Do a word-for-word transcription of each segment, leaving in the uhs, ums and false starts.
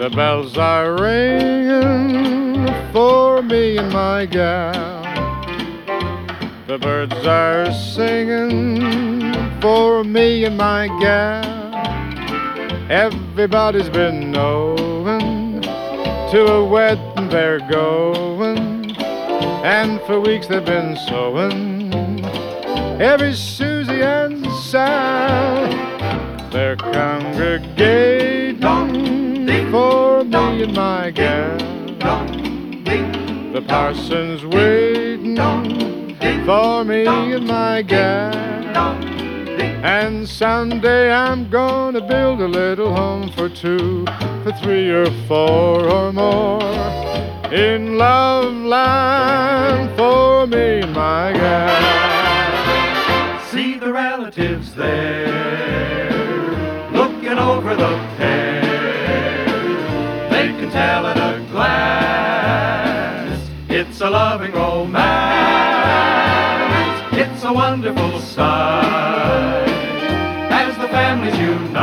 The bells are ringing for me and my gal. The birds are singing for me and my gal. Everybody's been knowing to a wedding they're going, and for weeks they've been sewing every Susie and Sal. They're congregating for me and my gal. The parson's waiting for me and my gal. And someday I'm gonna build a little home for two, for three or four or more, in love land for me and my gal. See the relatives there, looking over the pair. They can tell at a glance it's a loving romance. It's a wonderful sight as the families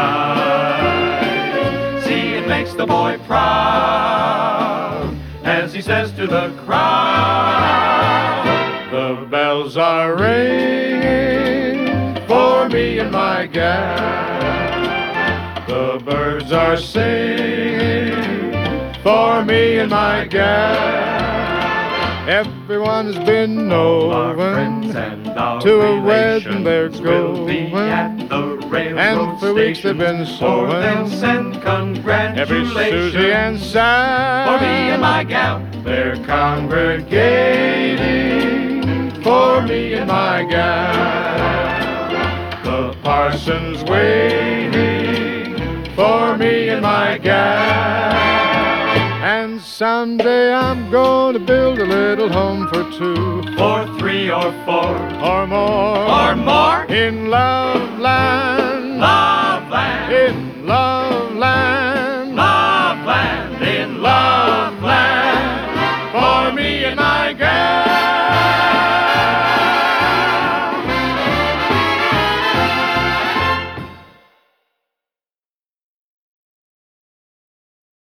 unite. See, it makes the boy proud as he says to the crowd, the bells are ringing for me and my gal. The birds are singing for me and my gal. Everyone has been knowing to a wedding they're going, and for weeks they've been sewing every Susie and Sal for me and my gal. They're congregating for me and my gal. The parson's waiting for me and my gal. And someday I'm gonna build a little home for two, for three or four, or more, or more, in love land, love land, in